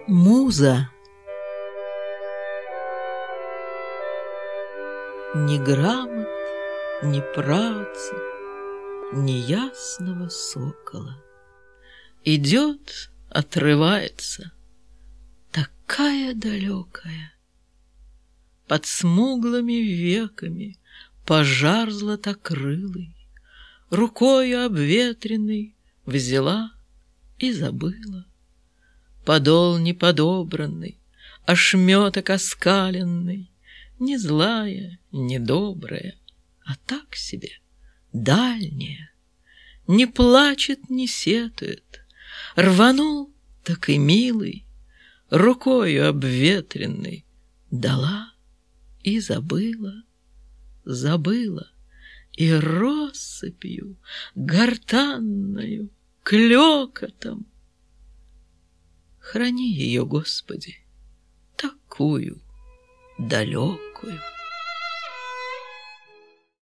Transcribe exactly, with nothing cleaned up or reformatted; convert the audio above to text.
Муза. Ни грамот, ни працы, ни ясного сокола. Идет, отрывается, такая далекая. Под смуглыми веками пожар златокрылый, рукою обветренной взяла и забыла. Подол неподобранный, ошметок оскаленный, не злая, не добрая, а так себе, дальняя. Не плачет, не сетует, рванул, так и милый, рукою обветренной дала и забыла, забыла, и россыпью гортанною, клёкотом. Храни ее, Господи, такую далекую.